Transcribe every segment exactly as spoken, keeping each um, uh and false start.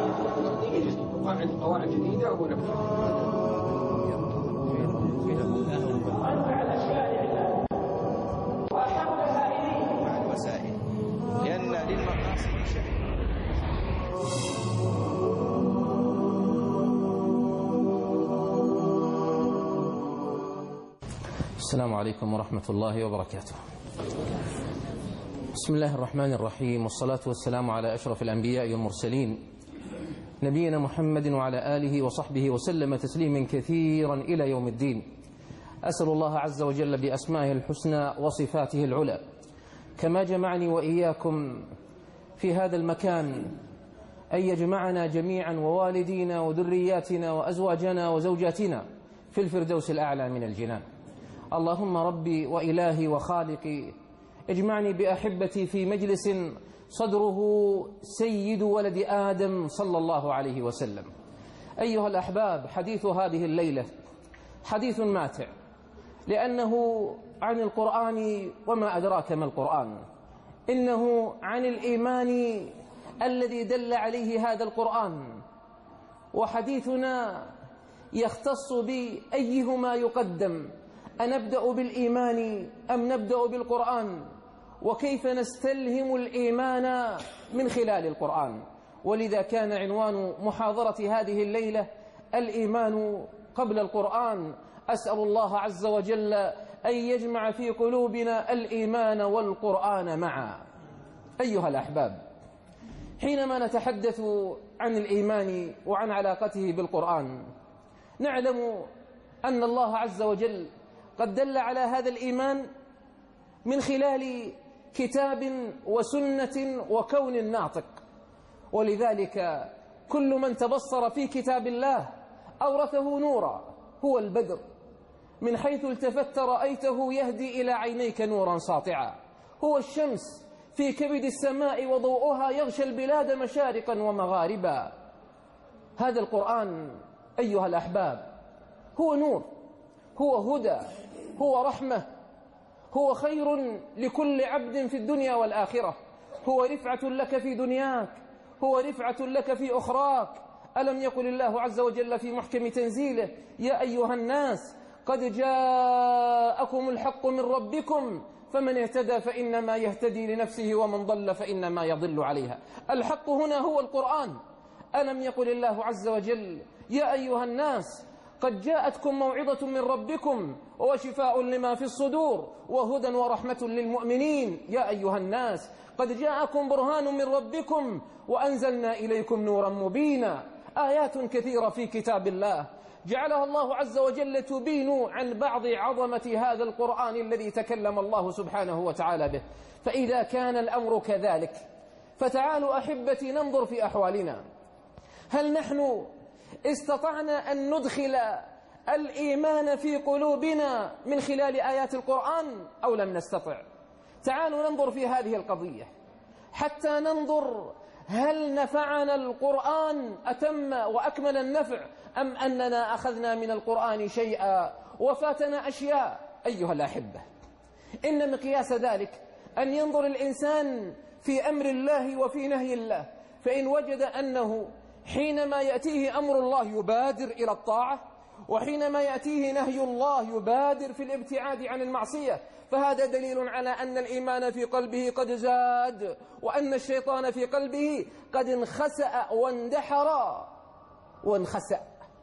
قواعد قواعد جديدة ولا مع الوسائل لأن للمقاصد شيء. السلام عليكم ورحمة الله وبركاته. بسم الله الرحمن الرحيم، والصلاة والسلام على أشرف الأنبياء والمرسلين نبينا محمد وعلى آله وصحبه وسلم تسليما كثيرا إلى يوم الدين. أسأل الله عز وجل بأسمائه الحسنى وصفاته العلى كما جمعني وإياكم في هذا المكان أن يجمعنا جميعا ووالدينا وذرياتنا وأزواجنا وزوجاتنا في الفردوس الأعلى من الجنان. اللهم ربي وإلهي وخالقي، اجمعني بأحبتي في مجلس صدره سيد ولد آدم صلى الله عليه وسلم. أيها الأحباب، حديث هذه الليلة حديث ماتع، لأنه عن القرآن وما أدراك ما القرآن. إنه عن الإيمان الذي دل عليه هذا القرآن، وحديثنا يختص بأيهما يقدم، أنبدأ بالإيمان أم نبدأ بالقرآن، وكيف نستلهم الإيمان من خلال القرآن. ولذا كان عنوان محاضرة هذه الليلة الإيمان قبل القرآن. أسأل الله عز وجل أن يجمع في قلوبنا الإيمان والقرآن معا. أيها الأحباب، حينما نتحدث عن الإيمان وعن علاقته بالقرآن، نعلم أن الله عز وجل قد دل على هذا الإيمان من خلال كتاب وسنة وكون ناطق. ولذلك كل من تبصر في كتاب الله أورثه نورا، هو البدر، من حيث التفت رأيته يهدي إلى عينيك نورا ساطعا. هو الشمس في كبد السماء وضوءها يغشى البلاد مشارقا ومغاربا. هذا القرآن أيها الأحباب هو نور، هو هدى، هو رحمة، هو خير لكل عبد في الدنيا والآخرة، هو رفعة لك في دنياك، هو رفعة لك في أخراك. ألم يقل الله عز وجل في محكم تنزيله: يا أيها الناس قد جاءكم الحق من ربكم فمن اهتدى فإنما يهتدي لنفسه ومن ضل فإنما يضل عليها. الحق هنا هو القرآن. ألم يقل الله عز وجل: يا أيها الناس قد جاءتكم موعظة من ربكم وشفاء لما في الصدور وهدى ورحمة للمؤمنين. يا أيها الناس قد جاءكم برهان من ربكم وأنزلنا إليكم نورا مبينا. آيات كثيرة في كتاب الله جعلها الله عز وجل تبين عن بعض عظمة هذا القرآن الذي تكلم الله سبحانه وتعالى به. فإذا كان الأمر كذلك، فتعالوا أحبتي ننظر في أحوالنا. هل نحن استطعنا أن ندخل الإيمان في قلوبنا من خلال آيات القرآن أو لم نستطع؟ تعالوا ننظر في هذه القضية حتى ننظر هل نفعنا القرآن أتم وأكمل النفع، أم أننا أخذنا من القرآن شيئا وفاتنا أشياء. أيها الأحبة، إن مقياس ذلك أن ينظر الإنسان في أمر الله وفي نهي الله، فإن وجد أنه حينما يأتيه أمر الله يبادر إلى الطاعة، وحينما يأتيه نهي الله يبادر في الابتعاد عن المعصية، فهذا دليل على أن الإيمان في قلبه قد زاد، وأن الشيطان في قلبه قد انخسأ واندحر وانخسأ.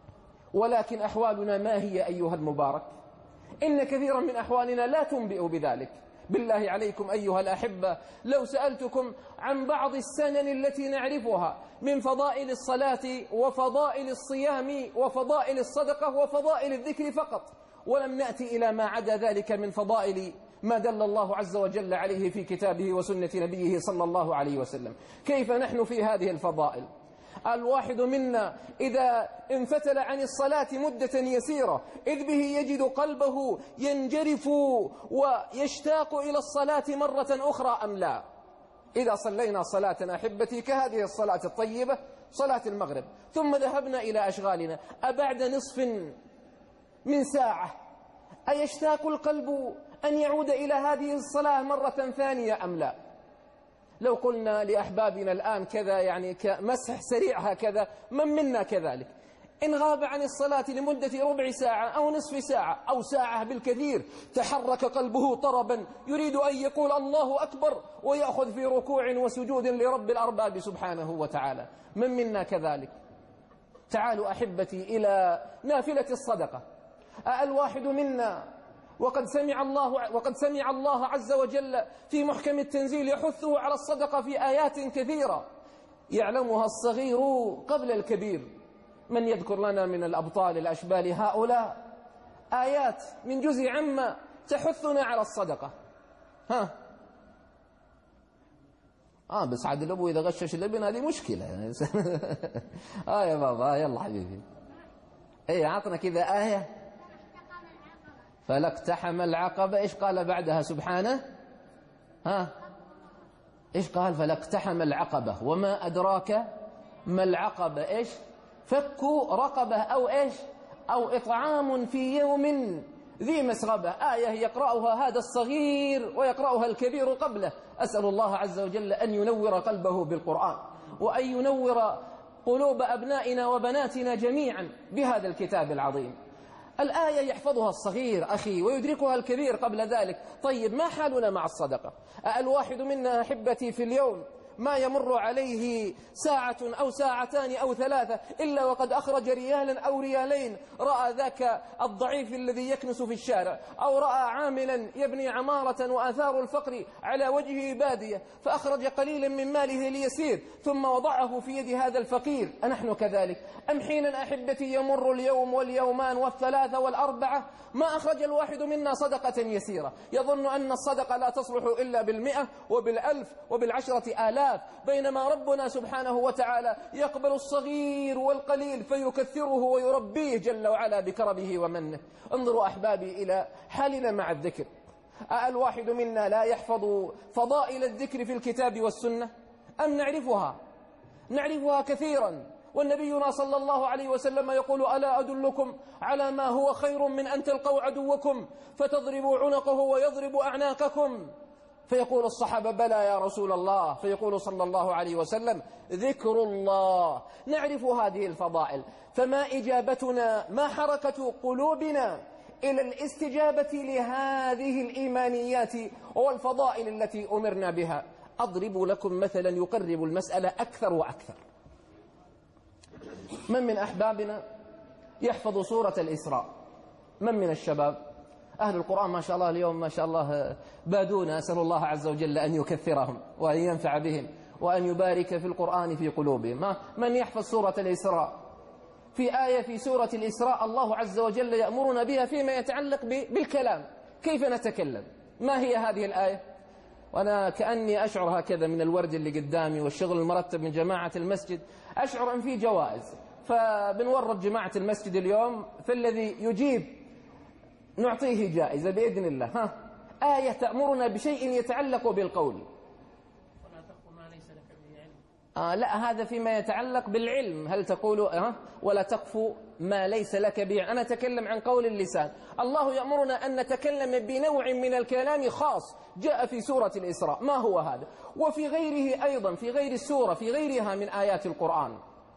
ولكن أحوالنا ما هي أيها المبارك؟ إن كثيرا من أحوالنا لا تنبئ بذلك. بالله عليكم أيها الأحبة، لو سألتكم عن بعض السنن التي نعرفها من فضائل الصلاة وفضائل الصيام وفضائل الصدقة وفضائل الذكر فقط، ولم نأتي إلى ما عدا ذلك من فضائل ما دل الله عز وجل عليه في كتابه وسنة نبيه صلى الله عليه وسلم، كيف نحن في هذه الفضائل؟ الواحد منا إذا انفتل عن الصلاة مدة يسيرة إذ به يجد قلبه ينجرف ويشتاق إلى الصلاة مرة أخرى أم لا؟ إذا صلينا صلاة أحبتي كهذه الصلاة الطيبة صلاة المغرب ثم ذهبنا إلى أشغالنا، أبعد نصف من ساعة أيشتاق القلب أن يعود إلى هذه الصلاة مرة ثانية أم لا؟ لو قلنا لأحبابنا الآن كذا يعني كمسح سريع هكذا، من منا كذلك إن غاب عن الصلاة لمدة ربع ساعة أو نصف ساعة أو ساعة بالكثير تحرك قلبه طربا يريد أن يقول الله أكبر ويأخذ في ركوع وسجود لرب الأرباب سبحانه وتعالى؟ من منا كذلك؟ تعالوا أحبتي إلى نافلة الصدقة. الواحد منا وقد سمع الله وقد سمع الله عز وجل في محكم التنزيل يحثه على الصدقة في آيات كثيرة يعلمها الصغير قبل الكبير. من يذكر لنا من الأبطال الأشبال هؤلاء آيات من جزء عما تحثنا على الصدقة؟ ها آه بس عاد الأبو إذا غشش الابن هذه مشكلة يعني. آه يا بابا يلا حبيبي، إيه عطنا كذا آية. فلا اقتحم العقبة، إيش قال بعدها سبحانه؟ ها إيش قال؟ فلا اقتحم العقبة وما أدراك ما العقبة، إيش؟ فك رقبة أو إيش؟ أو إطعام في يوم ذي مسغبة. آية يقرأها هذا الصغير ويقرأها الكبير قبله. أسأل الله عز وجل أن ينور قلبه بالقرآن وأن ينور قلوب أبنائنا وبناتنا جميعا بهذا الكتاب العظيم. الآية يحفظها الصغير أخي ويدركها الكبير قبل ذلك. طيب ما حالنا مع الصدقة؟ الواحد منا أحبتي في اليوم ما يمر عليه ساعة أو ساعتان أو ثلاثة إلا وقد أخرج ريالا أو ريالين. رأى ذاك الضعيف الذي يكنس في الشارع، أو رأى عاملا يبني عمارة وآثار الفقر على وجهه بادية فأخرج قليلا من ماله ليسير ثم وضعه في يد هذا الفقير. أنحن كذلك؟ أم حينا أحبتي يمر اليوم واليومان والثلاثة والأربعة ما أخرج الواحد منا صدقة يسيرة، يظن أن الصدقة لا تصلح إلا بالمئة وبالألف وبالعشرة آلاف، بينما ربنا سبحانه وتعالى يقبل الصغير والقليل فيكثره ويربيه جل وعلا بكرمه ومنه. انظروا أحبابي إلى حالنا مع الذكر. الواحد منا لا يحفظ فضائل الذكر في الكتاب والسنة أم نعرفها؟ نعرفها كثيرا، والنبينا صلى الله عليه وسلم يقول ألا أدلكم على ما هو خير من أن تلقوا عدوكم فتضربوا عنقه ويضرب أعناقكم؟ فيقول الصحابة بلى يا رسول الله، فيقول صلى الله عليه وسلم ذكر الله. نعرف هذه الفضائل، فما إجابتنا، ما حركة قلوبنا إلى الاستجابة لهذه الإيمانيات والفضائل التي أمرنا بها؟ أضرب لكم مثلا يقرب المسألة أكثر وأكثر. من من أحبابنا يحفظ سورة الإسراء؟ من من الشباب؟ أهل القرآن ما شاء الله اليوم ما شاء الله بادونا، أسأل الله عز وجل أن يكثرهم وأن ينفع بهم وأن يبارك في القرآن في قلوبهم. من يحفظ سورة الإسراء؟ في آية في سورة الإسراء الله عز وجل يأمرنا بها فيما يتعلق بالكلام، كيف نتكلم. ما هي هذه الآية؟ وأنا كأني أشعر هكذا من الورد اللي قدامي والشغل المرتب من جماعة المسجد، أشعر أن في جوائز، فبنورد جماعة المسجد اليوم فالذي يجيب نعطيه جائزة بإذن الله. ها آية تأمرنا بشيء يتعلق بالقول. ولا تقف ما ليس لك به علم. آه لا، هذا فيما يتعلق بالعلم. هل تقول آه ولا تقف ما ليس لك به؟ أنا أتكلم عن قول اللسان. الله يأمرنا أن نتكلم بنوع من الكلام خاص جاء في سورة الإسراء. ما هو هذا؟ وفي غيره أيضا، في غير السورة، في غيرها من آيات القرآن.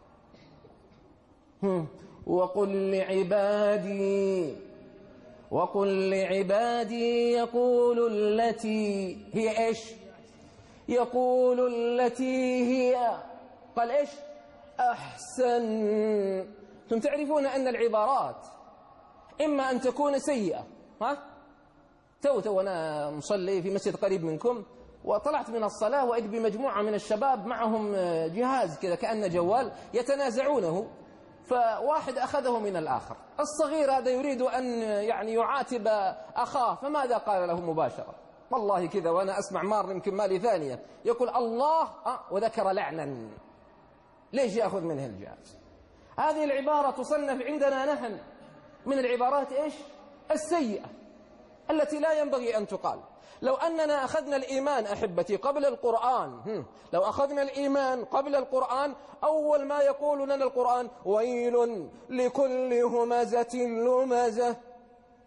وقل لعبادي وقل لعبادي يقول التي هي إيش؟ يقول التي هي قال إيش؟ أحسن. أنتم تعرفون أن العبارات إما أن تكون سيئة. ها تو تو أنا مصلي في مسجد قريب منكم وطلعت من الصلاة وإذ بمجموعة من الشباب معهم جهاز كذا كأنه جوال يتنازعونه، فواحد أخذه من الآخر. الصغير هذا يريد أن يعني يعاتب أخاه، فماذا قال له مباشرة؟ والله كذا وأنا أسمع مار يمكن مالي ثانية يقول الله أه وذكر لعنا. ليش يأخذ منه الجهاز؟ هذه العبارة تصنف عندنا نحن من العبارات إيش؟ السيئة التي لا ينبغي أن تقال. لو أننا أخذنا الإيمان أحبتي قبل القرآن، لو أخذنا الإيمان قبل القرآن، أول ما يقول لنا القرآن ويل لكل همزة لمزة.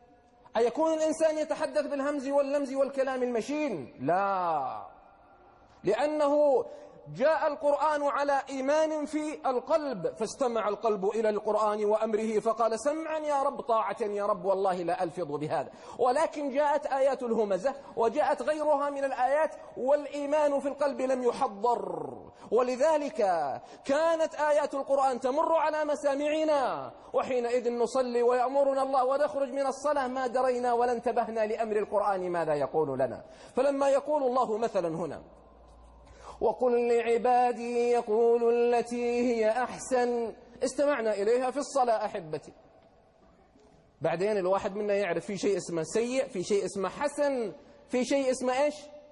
أيكون الإنسان يتحدث بالهمز واللمز والكلام المشين؟ لا، لأنه جاء القرآن على إيمان في القلب، فاستمع القلب إلى القرآن وأمره فقال سمعا يا رب طاعة يا رب والله لا ألفظ بهذا. ولكن جاءت آيات الهمزة وجاءت غيرها من الآيات والإيمان في القلب لم يحضر، ولذلك كانت آيات القرآن تمر على مسامعنا وحينئذ نصلي ويأمرنا الله ونخرج من الصلاة ما درينا ولا انتبهنا لأمر القرآن ماذا يقول لنا. فلما يقول الله مثلا هنا وقل لعبادي يقولوا التي هي أحسن، استمعنا إليها في الصلاة أحبتي. بعدين الواحد منا يعرف في شيء اسمه سيء، في شيء اسمه حسن، في شيء اسمه إيش؟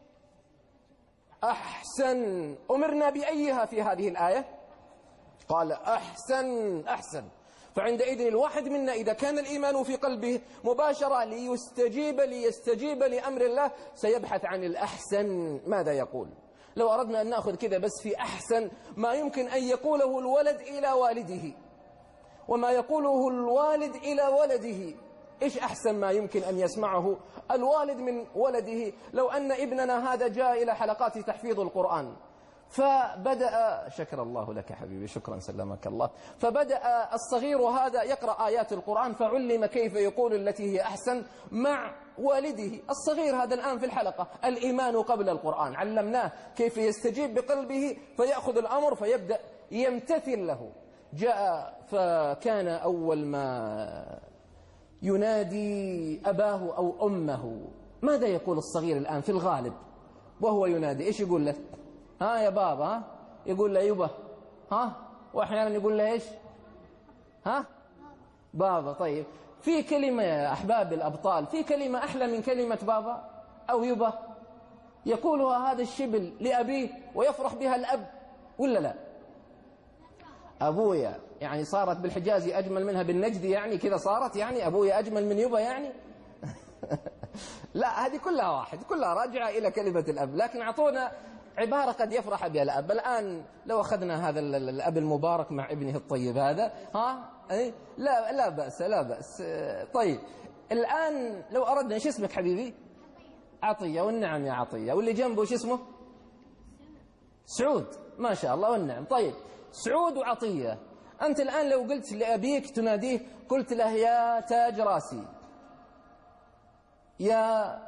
أحسن. أمرنا بأيها في هذه الآية؟ قال أحسن أحسن. فعندئذ الواحد منا إذا كان الإيمان في قلبه مباشرة ليستجيب ليستجيب لأمر الله سيبحث عن الأحسن ماذا يقول. لو أردنا أن نأخذ كذا بس في أحسن ما يمكن أن يقوله الولد إلى والده وما يقوله الوالد إلى ولده، إيش أحسن ما يمكن أن يسمعه الوالد من ولده؟ لو أن ابننا هذا جاء إلى حلقات تحفيظ القرآن فبدأ، شكر الله لك حبيبي شكرا سلمك الله، فبدأ الصغير هذا يقرأ آيات القرآن فعلم كيف يقول التي هي أحسن مع والده. الصغير هذا الآن في الحلقة الإيمان قبل القرآن، علمناه كيف يستجيب بقلبه فيأخذ الأمر فيبدأ يمتثل له. جاء فكان أول ما ينادي أباه أو أمه ماذا يقول الصغير الآن في الغالب وهو ينادي؟ إيش يقول له؟ ها يا بابا، ها يقول له يبا، ها وأحيانا يقول له إيش؟ ها بابا. طيب في كلمة يا أحباب الأبطال، في كلمة أحلى من كلمة بابا أو يبا يقولها هذا الشبل لأبيه ويفرح بها الأب ولا لا؟ أبويا يعني صارت بالحجاز أجمل منها بالنجد، يعني كذا صارت يعني أبويا أجمل من يبا يعني لا هذه كلها واحد، كلها راجعة إلى كلمة الأب. لكن أعطونا عبارة قد يفرح بها الأب. الآن لو أخذنا هذا الأب المبارك مع ابنه الطيب هذا، ها أي لا لا بأس لا بأس. طيب الآن لو أردنا، إيش اسمك حبيبي؟ عطية. والنعم يا عطية. واللي جنبه إيش اسمه؟ سعود. ما شاء الله والنعم. طيب سعود وعطية، أنت الآن لو قلت لأبيك تناديه قلت له يا تاج راسي، يا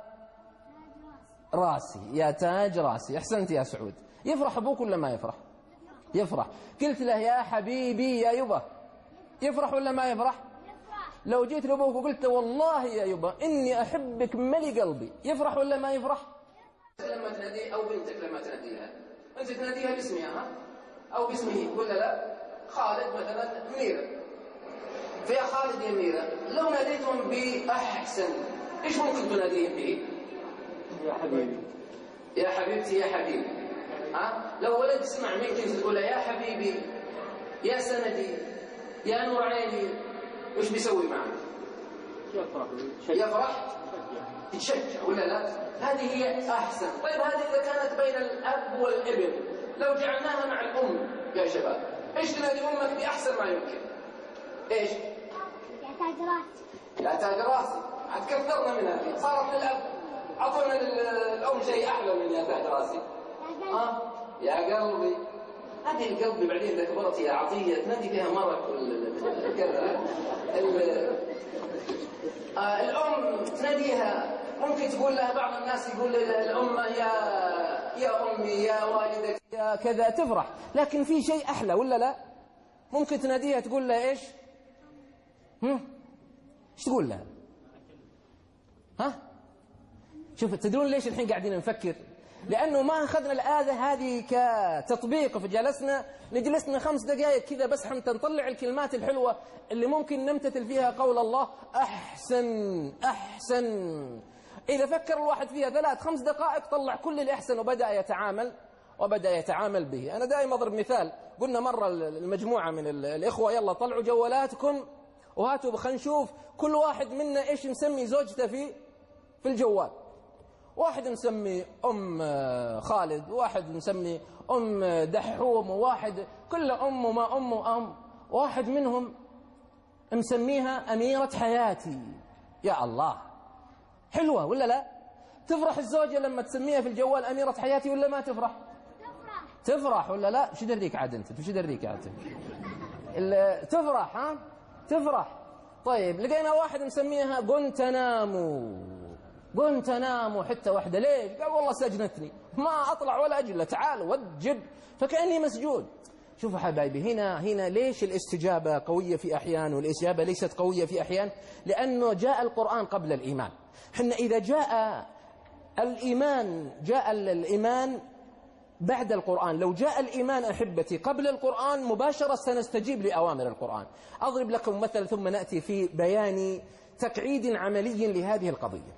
راسي، يا تاج راسي، أحسنت يا سعود، يفرح أبوك ولا ما يفرح؟ يفرح. قلت له يا حبيبي يا يبا، يفرح ولا ما يفرح؟ لو جيت لأبوك وقلت والله يا يبا إني أحبك ملي قلبي، يفرح ولا ما يفرح؟ لما تناديه أو بنتك لما تناديها أنت تناديها باسمها ها؟ أو باسمه ولا لا؟ خالد مثلا ميرة، فيا خالد يا ميرة لو ناديتهم بأحسن إيش ممكن تناديهم به؟ يا حبيبي، يا حبيبتي، يا حبيبي. ها لو ولد اسمع منك تقول له يا حبيبي، يا سندي، يا نور عيني، وش بيسوي معك؟ يفرح يفرح يتشجع ولا لا؟ هذه هي أحسن. طيب هذه إذا كانت بين الأب والابن، لو جعلناها مع الأم يا شباب إيش تنادي أمك بأحسن ما يمكن؟ إيش؟ يا تاج راسي. يا تاج راسي. هتكثرنا من هذه، صارت للأب. أعطونا الأم شيء أحلى من يا تاج راسي. ها يا قلبي. هذه القلب بعدين إذا كبرت يا عطية تنادي فيها مرق كذا. الأم تناديها ممكن تقول لها، بعض الناس يقول للأم يا يا أمي يا والدك يا كذا تفرح. لكن في شيء أحلى ولا لا؟ ممكن تناديها تقول لها إيش؟ هم؟ إيش تقول لها؟ ها؟ شوف تدرون ليش الحين قاعدين نفكر؟ لأنه ما أخذنا الآية هذه كتطبيق، فجلسنا نجلسنا خمس دقائق كذا بس حتى نطلع الكلمات الحلوة اللي ممكن نمتثل فيها قول الله أحسن أحسن. إذا فكر الواحد فيها ثلاث خمس دقائق طلع كل الأحسن وبدأ يتعامل وبدأ يتعامل به. أنا دائما أضرب مثال، قلنا مرة المجموعة من الإخوة يلا طلعوا جوالاتكم وهاتوا خلينا نشوف كل واحد منا إيش مسمي زوجته في في الجوال. واحد مسمي أم خالد، واحد مسمي أم دحوم، وواحد كل أم وما أم وأم، واحد منهم مسميها أميرة حياتي. يا الله حلوة ولا لا؟ تفرح الزوجة لما تسميها في الجوال أميرة حياتي ولا ما تفرح؟ تفرح ولا لا؟ شو دريك عاد أنت؟ شو دريك عاد؟ تفرح ها؟ تفرح. طيب لقينا واحد مسميها جونتنامو، جونتنامو حتة واحدة. ليش؟ قال والله سجنتني، ما أطلع ولا أجل، تعال وجب، فكأني مسجون. شوفوا حبايبي، هنا هنا ليش الاستجابة قوية في أحيان والإجابة ليست قوية في أحيان؟ لأنه جاء القرآن قبل الإيمان. حنا إذا جاء الإيمان جاء الإيمان بعد القرآن. لو جاء الإيمان أحبتي قبل القرآن مباشرة سنستجيب لأوامر القرآن. أضرب لكم مثل ثم نأتي في بيان تقعيد عملي لهذه القضية.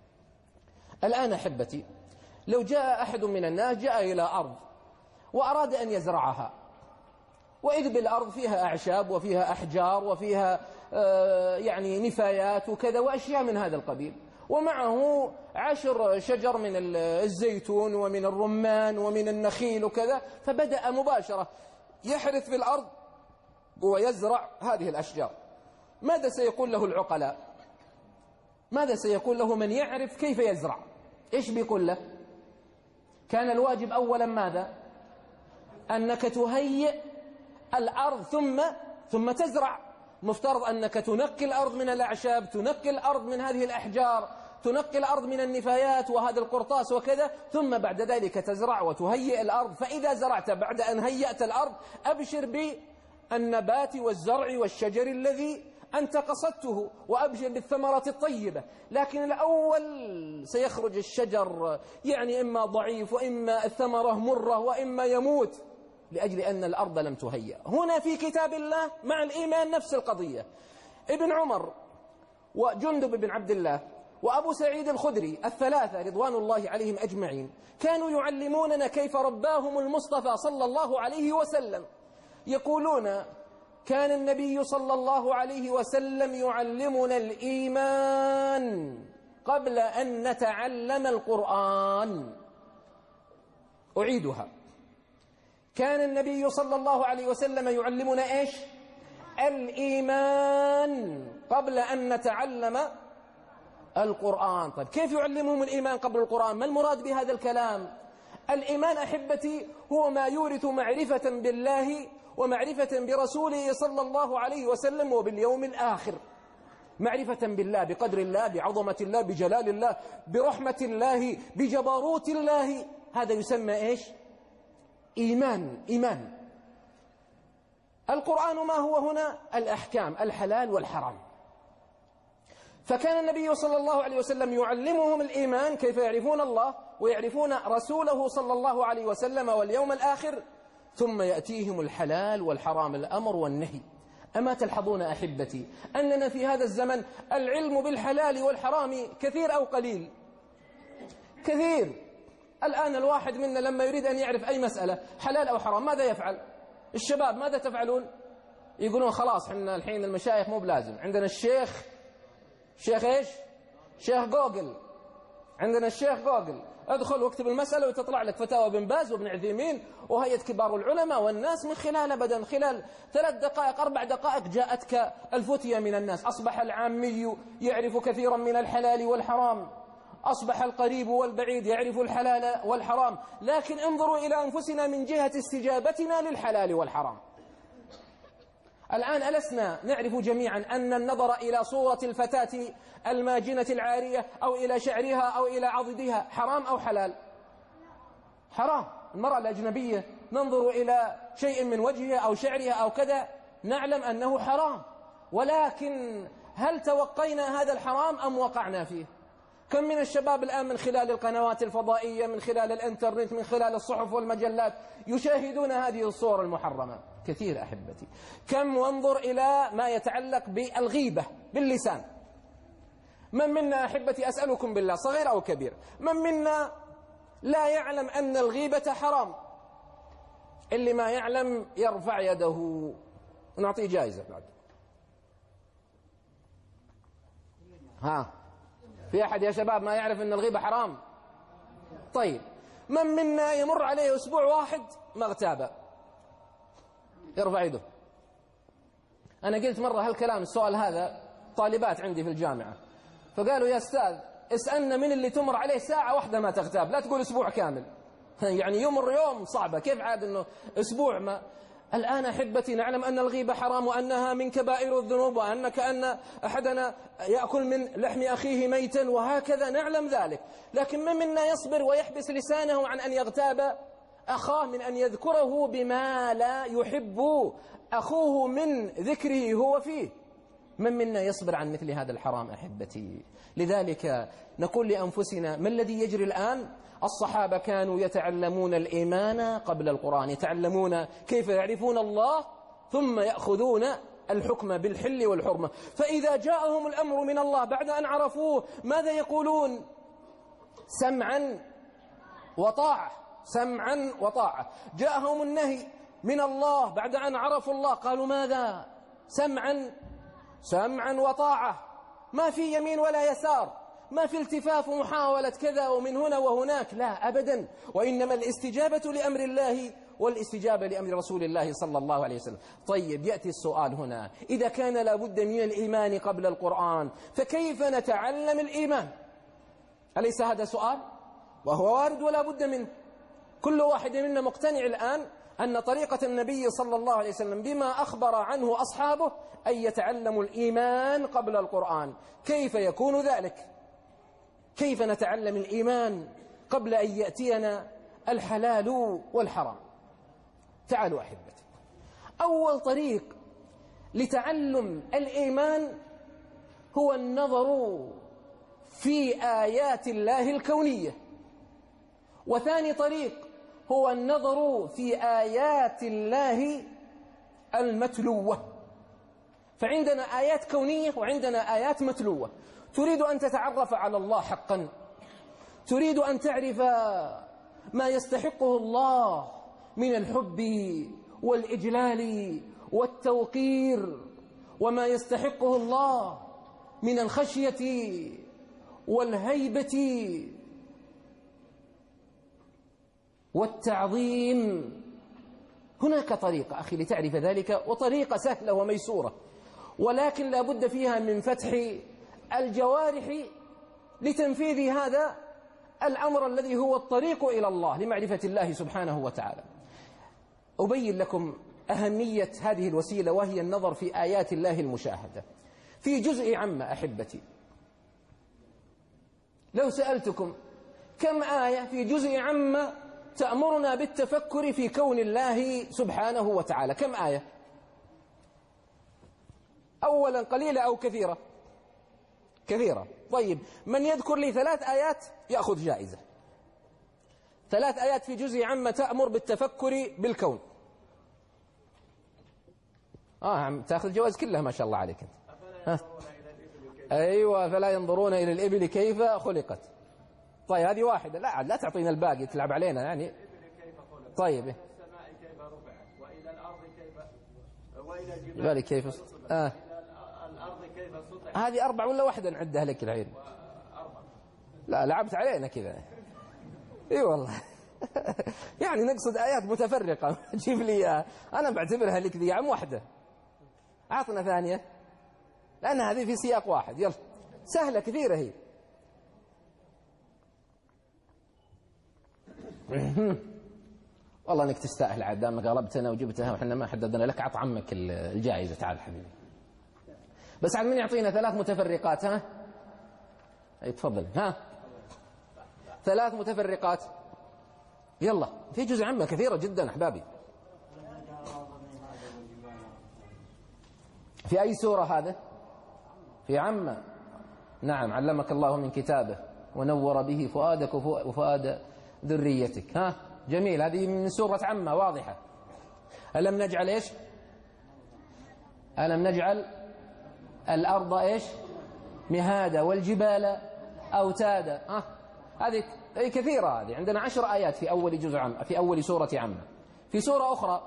الآن أحبتي لو جاء أحد من الناس جاء إلى أرض وأراد أن يزرعها، وإذ بالأرض فيها أعشاب وفيها أحجار وفيها آه يعني نفايات وكذا وأشياء من هذا القبيل، ومعه عشر شجر من الزيتون ومن الرمان ومن النخيل وكذا، فبدأ مباشرة يحرث في الأرض ويزرع هذه الأشجار. ماذا سيقول له العقلاء؟ ماذا سيقول له من يعرف كيف يزرع؟ إيش بيقول له؟ كان الواجب أولا ماذا؟ أنك تهيئ الأرض ثم ثم تزرع. مفترض أنك تنقي الأرض من الأعشاب، تنقي الأرض من هذه الأحجار، تنقي الأرض من النفايات وهذا القرطاس وكذا، ثم بعد ذلك تزرع وتهيئ الأرض. فإذا زرعت بعد أن هيأت الأرض أبشر بالنبات والزرع والشجر الذي أنت قصدته، وأبشر بالثمرة الطيبة. لكن الأول سيخرج الشجر يعني إما ضعيف وإما الثمرة مرة وإما يموت لأجل أن الأرض لم تهيأ. هنا في كتاب الله مع الإيمان نفس القضية. ابن عمر وجندب بن عبد الله وأبو سعيد الخدري الثلاثة رضوان الله عليهم أجمعين كانوا يعلموننا كيف رباهم المصطفى صلى الله عليه وسلم. يقولون كان النبي صلى الله عليه وسلم يعلمنا الإيمان قبل أن نتعلم القرآن. أعيدها، كان النبي صلى الله عليه وسلم يعلمنا إيش؟ الإيمان قبل أن نتعلم القرآن. طيب كيف يعلمهم الإيمان قبل القرآن؟ ما المراد بهذا الكلام؟ الإيمان أحبتي هو ما يورث معرفة بالله ومعرفة برسوله صلى الله عليه وسلم وباليوم الآخر. معرفة بالله، بقدر الله، بعظمة الله، بجلال الله، برحمة الله، بجبروت الله، هذا يسمى إيش؟ إيمان. إيمان. القرآن ما هو هنا؟ الأحكام، الحلال والحرام. فكان النبي صلى الله عليه وسلم يعلمهم الإيمان كيف يعرفون الله ويعرفون رسوله صلى الله عليه وسلم واليوم الآخر، ثم يأتيهم الحلال والحرام، الأمر والنهي. أما تلحظون أحبتي أننا في هذا الزمن العلم بالحلال والحرام كثير أو قليل؟ كثير. الآن الواحد منا لما يريد أن يعرف أي مسألة حلال أو حرام ماذا يفعل؟ الشباب ماذا تفعلون؟ يقولون خلاص حنا الحين المشايخ مو بلازم، عندنا الشيخ شيخ إيش؟ شيخ جوجل. عندنا الشيخ جوجل، ادخل واكتب المسألة وتطلع لك فتاوى ابن باز وابن عثيمين وهيئة كبار العلماء والناس من خلال أبدا خلال ثلاث دقائق أربع دقائق جاءتك الفتية من الناس. أصبح العامي يعرف كثيرا من الحلال والحرام، أصبح القريب والبعيد يعرف الحلال والحرام. لكن انظروا إلى أنفسنا من جهة استجابتنا للحلال والحرام. الآن ألسنا نعرف جميعا أن النظر إلى صورة الفتاة الماجنة العارية أو إلى شعرها أو إلى عضدها حرام أو حلال؟ حرام. المرأة الأجنبية ننظر إلى شيء من وجهها أو شعرها أو كذا نعلم أنه حرام، ولكن هل توقينا هذا الحرام أم وقعنا فيه؟ كم من الشباب الآن من خلال القنوات الفضائية، من خلال الانترنت، من خلال الصحف والمجلات يشاهدون هذه الصور المحرمة؟ كثير أحبتي. كم وانظر إلى ما يتعلق بالغيبة باللسان. من منا أحبتي أسألكم بالله صغير أو كبير، من منا لا يعلم أن الغيبة حرام؟ اللي ما يعلم يرفع يده ونعطيه جائزة بعد. ها في أحد يا شباب ما يعرف أن الغيبة حرام؟ طيب من منا يمر عليه أسبوع واحد ما اغتاب؟ يرفع يده. أنا قلت مرة هالكلام السؤال هذا طالبات عندي في الجامعة، فقالوا يا أستاذ اسألنا من اللي تمر عليه ساعة واحدة ما تغتاب، لا تقول أسبوع كامل. يعني يمر يوم صعبة، كيف عاد أنه أسبوع ما. الآن أحبتي نعلم أن الغيبة حرام وأنها من كبائر الذنوب، وأن كأن أحدنا يأكل من لحم أخيه ميتا وهكذا، نعلم ذلك، لكن من منا يصبر ويحبس لسانه عن أن يغتاب أخاه من أن يذكره بما لا يحب أخوه من ذكره هو فيه؟ من منا يصبر عن مثل هذا الحرام أحبتي؟ لذلك نقول لأنفسنا ما الذي يجري الآن؟ الصحابة كانوا يتعلمون الإيمان قبل القرآن، يتعلمون كيف يعرفون الله ثم يأخذون الحكم بالحل والحرمة. فإذا جاءهم الأمر من الله بعد أن عرفوه ماذا يقولون؟ سمعا وطاعة، سمعا وطاعة. جاءهم النهي من الله بعد أن عرفوا الله قالوا ماذا؟ سمعا سمعا وطاعة، ما في يمين ولا يسار، ما في التفاف ومحاولة كذا ومن هنا وهناك، لا أبدا، وإنما الاستجابة لأمر الله والاستجابة لأمر رسول الله صلى الله عليه وسلم. طيب يأتي السؤال هنا، إذا كان لابد من الإيمان قبل القرآن فكيف نتعلم الإيمان؟ أليس هذا سؤال؟ وهو وارد ولا بد منه. كل واحد منا مقتنع الآن أن طريقة النبي صلى الله عليه وسلم بما أخبر عنه أصحابه أن يتعلموا الإيمان قبل القرآن. كيف يكون ذلك؟ كيف نتعلم الإيمان قبل أن يأتينا الحلال والحرام؟ تعالوا أحبتي، أول طريق لتعلم الإيمان هو النظر في آيات الله الكونية، وثاني طريق هو النظر في آيات الله المتلوة. فعندنا آيات كونية وعندنا آيات متلوة. تريد أن تتعرف على الله حقا، تريد أن تعرف ما يستحقه الله من الحب والإجلال والتوقير، وما يستحقه الله من الخشية والهيبة والتعظيم. هناك طريقة أخي لتعرف ذلك، وطريقة سهلة وميسورة، ولكن لا بد فيها من فتح الجوارح لتنفيذ هذا الأمر الذي هو الطريق إلى الله لمعرفة الله سبحانه وتعالى. أبين لكم أهمية هذه الوسيلة، وهي النظر في آيات الله المشاهدة. في جزء عامة أحبتي، لو سألتكم كم آية في جزء عامة تأمرنا بالتفكر في كون الله سبحانه وتعالى، كم آية؟ أولا قليلة أو كثيرة؟ كثيرة. طيب من يذكر لي ثلاث آيات يأخذ جائزة. ثلاث آيات في جزء عامة تأمر بالتفكر بالكون. آه تأخذ الجوائز كلها ما شاء الله عليك أنت. ها. أيوة، فلا ينظرون إلى الإبل كيف خلقت. طيب هذه واحدة، لا لا تعطينا الباقي تلعب علينا يعني. طيب السماء كيف رفعت، وإلى الأرض كيف، وإلى الجبال كيف آه. الأرض كيف سطحت. هذه أربع ولا واحدة نعدها لك الحين؟ لا لعبت علينا كذا. اي والله. يعني نقصد آيات متفرقة. جيب لي أنا بعتبرها لك ذي عام واحدة. أعطنا ثانية، لأن هذه في سياق واحد. يلا سهلة كثيرة هي. والله انك تستاهل عاد، دامك غلبتنا وجبتها وحنا ما حددنا لك. عط عمك الجائزة. تعال حبيبي. بس عاد من يعطينا ثلاث متفرقات؟ ها اي تفضل. ها ثلاث متفرقات. يلا في جزء عامة كثيرة جدا أحبابي. في أي سورة هذا؟ في عامة. نعم، علمك الله من كتابه ونور به فؤادك وفؤاد ذريتك. ها جميل، هذه من سورة عامة واضحة. ألم نجعل إيش؟ ألم نجعل الأرض إيش؟ مهادا والجبال أوتادا. ها هذه أي كثيرة. هذه عندنا عشر آيات في أول جزء عام، في أول سورة عامة. في سورة أخرى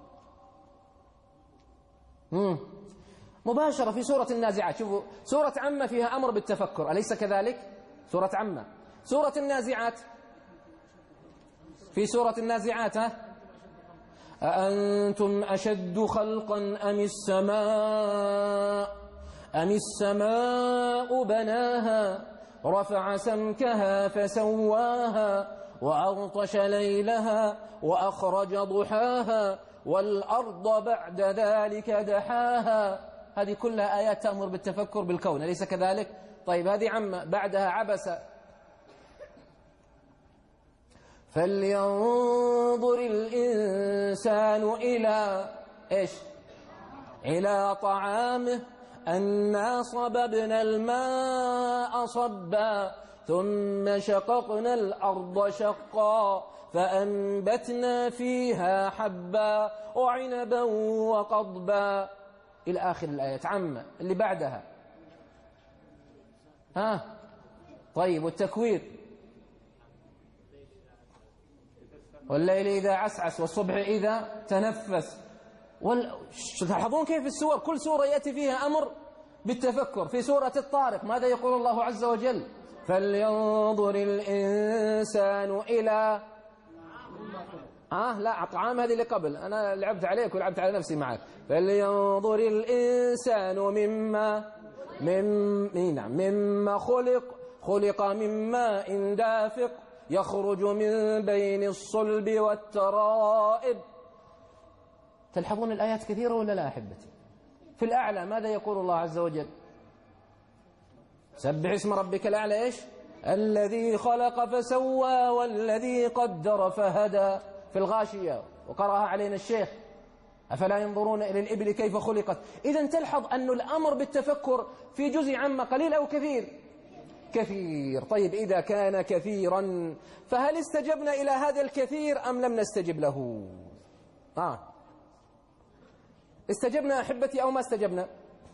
مم. مباشرة في سورة النازعات. شوفوا سورة عامة فيها أمر بالتفكر، أليس كذلك؟ سورة عامة. سورة النازعات، في سورة النازعات ها أأنتم أشد خلقا أم السماء أم السماء بناها رفع سمكها فسواها وأغطش ليلها وأخرج ضحاها والأرض بعد ذلك دحاها. هذه كلها آيات تأمر بالتفكر بالكون، أليس كذلك؟ طيب هذه عامة. بعدها عبس. فلينظر الإنسان إلى إيش؟ إلى طعامه أنا صببنا الماء صبا ثم شققنا الأرض شقا فأنبتنا فيها حبا وعنبا وقضبا إلى آخر الآيات. عامة. اللي بعدها ها طيب والتكوير. والليل إذا عسعس والصبح إذا تنفس. وال... تلاحظون كيف السور كل سورة يأتي فيها أمر بالتفكر. في سورة الطارق ماذا يقول الله عز وجل؟ فلينظر الإنسان إلى آه لا طعام. هذه اللي قبل أنا لعبت عليك ولعبت على نفسي معك. فلينظر الإنسان مما من نعم مما خلق خلق من ماء دافق يخرج من بين الصلب والترائب. تلحظون الآيات كثيرة ولا لا أحبتي؟ في الأعلى ماذا يقول الله عز وجل؟ سبح اسم ربك الأعلى إيش؟ الذي خلق فسوى والذي قدر فهدى. في الغاشية وقرأها علينا الشيخ أفلا ينظرون إلى الإبل كيف خلقت. إذن تلحظ أن الأمر بالتفكر في جزء عما قليل أو كثير؟ كثير. طيب إذا كان كثيرا فهل استجبنا إلى هذا الكثير أم لم نستجب له؟ آه. استجبنا أحبتي أو ما استجبنا؟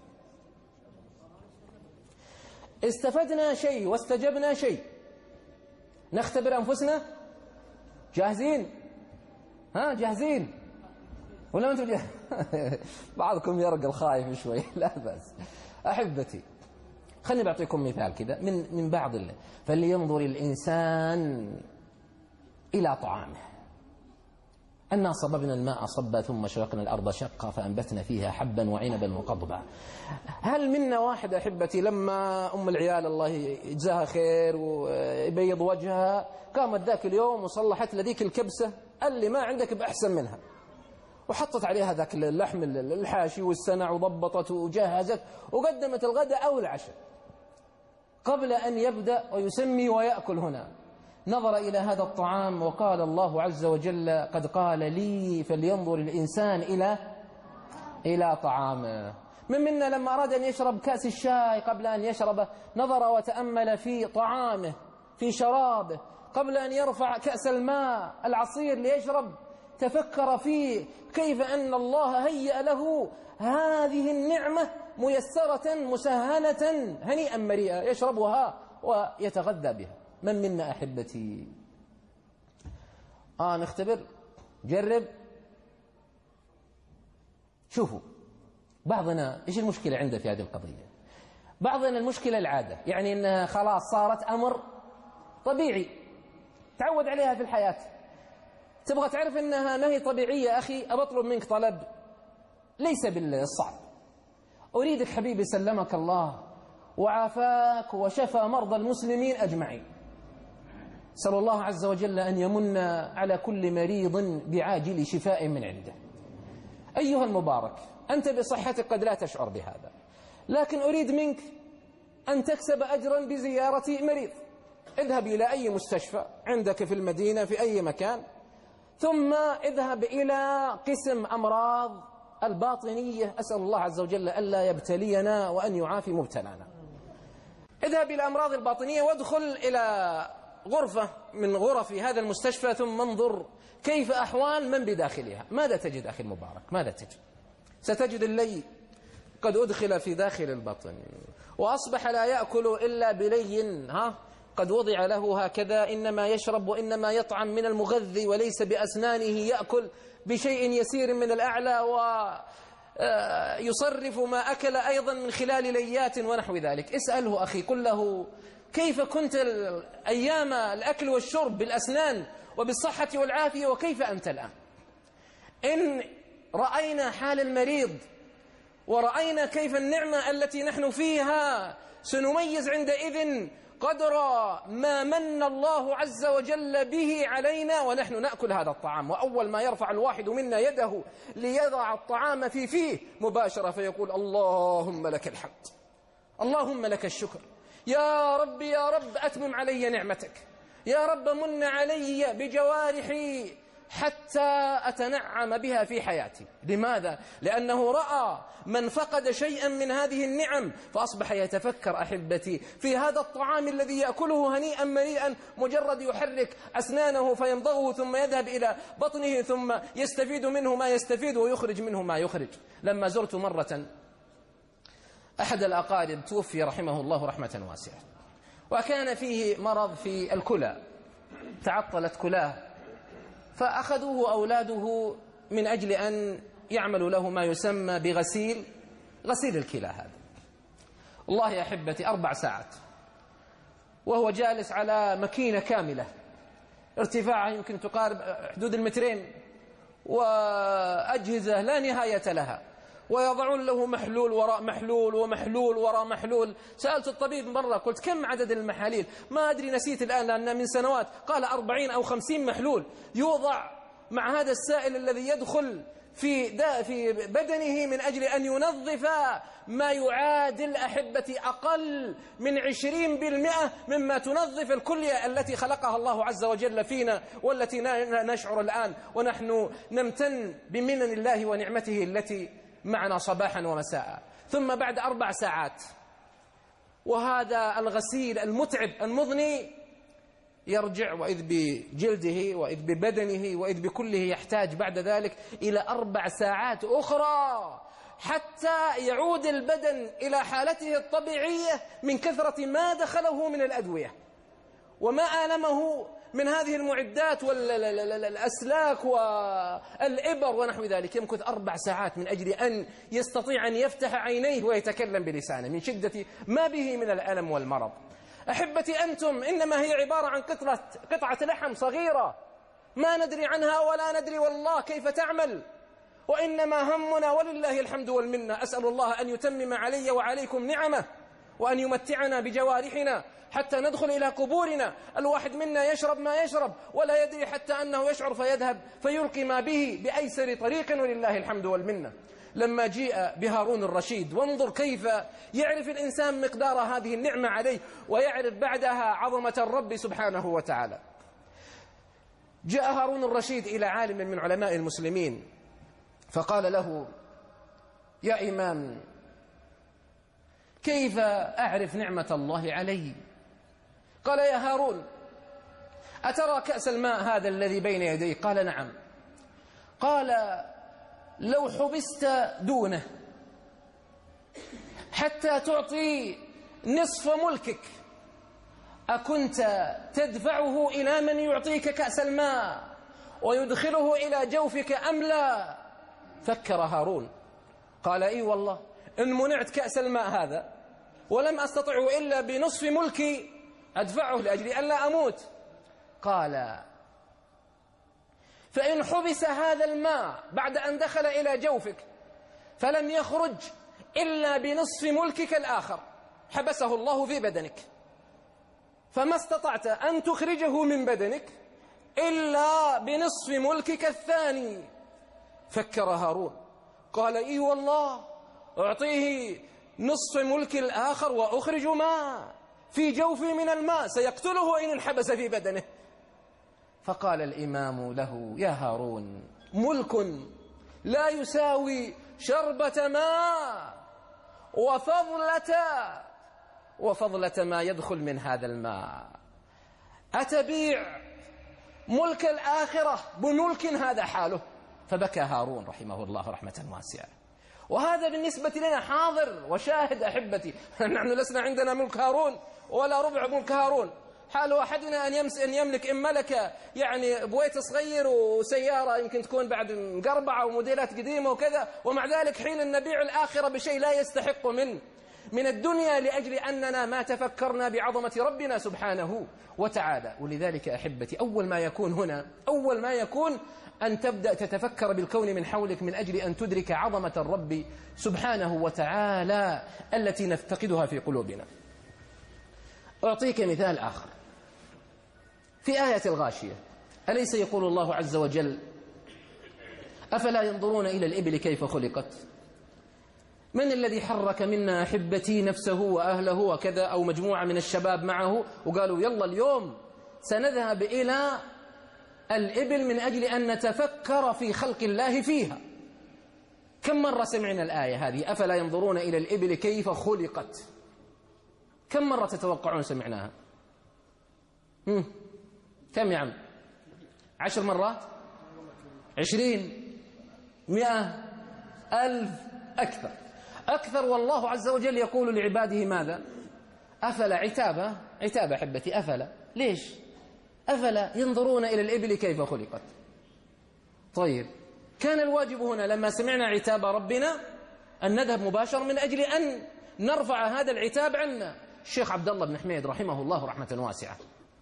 استفدنا شيء واستجبنا شيء. نختبر أنفسنا. جاهزين؟ ها جاهزين ولا أنتم جاهزين؟ بعضكم يرقل خايف شوي. لا بأس أحبتي. خلني بعطيكم مثال كذا من من بعض الله. فلينظر الإنسان إلى طعامه أنا صببنا الماء صبا ثم شققنا الأرض شقا فأنبتنا فيها حبا وعنبا وقضبا. هل منا واحد أحبتي لما أم العيال الله يجزاها خير ويبيض وجهها قامت ذاك اليوم وصلحت لذيك الكبسة اللي ما عندك بأحسن منها وحطت عليها ذاك اللحم الحاشي والسنع وضبطت وجهزت وقدمت الغداء أو العشاء قبل أن يبدأ ويسمي ويأكل هنا نظر إلى هذا الطعام وقال الله عز وجل قد قال لي فلينظر الإنسان إلى إلى طعامه. من منا لما أراد أن يشرب كأس الشاي قبل أن يشربه نظر وتأمل في طعامه في شرابه قبل أن يرفع كأس الماء العصير ليشرب تفكر فيه كيف أن الله هيأ له هذه النعمة ميسرة مسهلة هنيئا مريئا يشربها ويتغذى بها. من منا أحبتي؟ آه نختبر جرب. شوفوا بعضنا إيش المشكلة عنده في هذه القضية؟ بعضنا المشكلة العادة يعني أنها خلاص صارت أمر طبيعي تعود عليها في الحياة. تبغى تعرف أنها ما هي طبيعية أخي أبطلب منك طلب ليس بالصعب. أريدك حبيبي سلمك الله وعافاك وشفى مرضى المسلمين أجمعين. سأل الله عز وجل أن يمن على كل مريض بعاجل شفاء من عنده. أيها المبارك أنت بصحتك قد لا تشعر بهذا لكن أريد منك أن تكسب أجرا بزيارة مريض. اذهب إلى أي مستشفى عندك في المدينة في أي مكان ثم اذهب إلى قسم أمراض الباطنية. أسأل الله عز وجل ألا يبتلينا وأن يعافي مبتلانا. اذهب إلى أمراض الباطنية وادخل إلى غرفة من غرف هذا المستشفى ثم انظر كيف أحوال من بداخلها. ماذا تجد أخي المبارك؟ ماذا تجد؟ ستجد اللي قد أدخل في داخل البطن وأصبح لا يأكل إلا بلي ها قد وضع له هكذا إنما يشرب وإنما يطعم من المغذي وليس بأسنانه يأكل بشيء يسير من الأعلى ويصرف ما أكل أيضا من خلال ليات ونحو ذلك. اسأله أخي قل له كيف كنت أيام الأكل والشرب بالأسنان وبالصحة والعافية وكيف أنت الآن؟ إن رأينا حال المريض ورأينا كيف النعمة التي نحن فيها سنميز عندئذ قدر ما من الله عز وجل به علينا ونحن نأكل هذا الطعام. وأول ما يرفع الواحد منا يده ليضع الطعام في فيه مباشرة فيقول اللهم لك الحمد، اللهم لك الشكر، يا رب يا رب أتمم علي نعمتك، يا رب من علي بجوارحي حتى أتنعم بها في حياتي. لماذا؟ لأنه رأى من فقد شيئا من هذه النعم فأصبح يتفكر أحبتي في هذا الطعام الذي يأكله هنيئا مريئا، مجرد يحرك أسنانه فيمضغه ثم يذهب إلى بطنه ثم يستفيد منه ما يستفيد ويخرج منه ما يخرج. لما زرت مرة أحد الأقارب توفي رحمه الله رحمة واسعة، وكان فيه مرض في الكلى، تعطلت كلاه، فأخذوه أولاده من أجل أن يعملوا له ما يسمى بغسيل غسيل الكلى. هذا والله يا أحبتي أربع ساعات وهو جالس على ماكينة كاملة ارتفاعها يمكن تقارب حدود المترين وأجهزة لا نهاية لها، ويضعون له محلول وراء محلول ومحلول وراء محلول. سألت الطبيب مرة قلت كم عدد المحاليل؟ ما أدري نسيت الآن لأنها من سنوات، قال أربعين أو خمسين محلول يوضع مع هذا السائل الذي يدخل في في بدنه من أجل أن ينظف ما يعادل أحبتي أقل من عشرين بالمئة مما تنظف الكلية التي خلقها الله عز وجل فينا والتي نشعر الآن ونحن نمتن بمنن الله ونعمته التي معنا صباحا ومساء. ثم بعد أربع ساعات وهذا الغسيل المتعب المضني يرجع وإذ بجلده وإذ ببدنه وإذ بكله يحتاج بعد ذلك إلى أربع ساعات أخرى حتى يعود البدن إلى حالته الطبيعية من كثرة ما دخله من الأدوية وما آلمه من هذه المعدات والأسلاك والإبر ونحو ذلك. يمكث أربع ساعات من أجل أن يستطيع أن يفتح عينيه ويتكلم بلسانه من شدة ما به من الألم والمرض. أحبتي أنتم إنما هي عبارة عن قطعة, قطعة لحم صغيرة ما ندري عنها ولا ندري والله كيف تعمل، وإنما همنا ولله الحمد والمنة. أسأل الله أن يتمم علي وعليكم نعمه وأن يمتعنا بجوارحنا حتى ندخل إلى قبورنا. الواحد منا يشرب ما يشرب ولا يدري حتى أنه يشعر فيذهب فيلقي ما به بأيسر طريق ولله الحمد والمنة. لما جيء بهارون الرشيد وانظر كيف يعرف الإنسان مقدار هذه النعمة عليه ويعرف بعدها عظمة الرب سبحانه وتعالى. جاء هارون الرشيد إلى عالم من علماء المسلمين فقال له يا إمام كيف أعرف نعمة الله علي؟ قال يا هارون أترى كأس الماء هذا الذي بين يديك؟ قال نعم. قال لو حبست دونه حتى تعطي نصف ملكك أكنت تدفعه إلى من يعطيك كأس الماء ويدخله إلى جوفك أم لا؟ فكر هارون قال إي والله إن منعت كأس الماء هذا ولم أستطعه إلا بنصف ملكي أدفعه لأجل أن لا أموت. قال فإن حبس هذا الماء بعد أن دخل إلى جوفك فلم يخرج إلا بنصف ملكك الآخر حبسه الله في بدنك فما استطعت أن تخرجه من بدنك إلا بنصف ملكك الثاني. فكر هارون قال إي والله أعطيه نصف ملك الآخر وأخرج ما في جوفي من الماء سيقتله إن انحبس في بدنه. فقال الإمام له يا هارون ملك لا يساوي شربة ماء وفضلة وفضلة ما يدخل من هذا الماء. أتبيع ملك الآخرة بملك هذا حاله؟ فبكى هارون رحمه الله رحمة واسعة. وهذا بالنسبة لنا حاضر وشاهد أحبتي. نحن لسنا عندنا ملك هارون ولا ربع ملك هارون. حال أحدنا أن, يمس أن يملك إن ملك يعني بويت صغير وسيارة يمكن تكون بعد مقربعة وموديلات قديمة وكذا، ومع ذلك حين نبيع الآخرة بشيء لا يستحق من من الدنيا لأجل أننا ما تفكرنا بعظمة ربنا سبحانه وتعالى. ولذلك أحبتي أول ما يكون هنا أول ما يكون أن تبدأ تتفكر بالكون من حولك من أجل أن تدرك عظمة الرب سبحانه وتعالى التي نفتقدها في قلوبنا. أعطيك مثال آخر في آية الغاشية. أليس يقول الله عز وجل: أفلا ينظرون إلى الإبل كيف خلقت؟ من الذي حرك منا أحبتي نفسه وأهله وكذا، أو مجموعة من الشباب معه وقالوا يلا اليوم سنذهب إلى الإبل من أجل أن نتفكر في خلق الله فيها؟ كم مرة سمعنا الآية هذه: أفلا ينظرون إلى الإبل كيف خلقت؟ كم مرة تتوقعون سمعناها؟ هم. كم يا عم؟ عشر مرات؟ عشرين؟ مئة؟ ألف؟ أكثر أكثر. والله عز وجل يقول لعباده ماذا؟ أفلا. عتابة عتابة أحبتي. أفلا ليش؟ أفلا ينظرون إلى الإبل كيف خلقت. طيب، كان الواجب هنا لما سمعنا عتاب ربنا أن نذهب مباشرة من أجل أن نرفع هذا العتاب عنا. الشيخ عبد الله بن حميد رحمه الله رحمة واسعة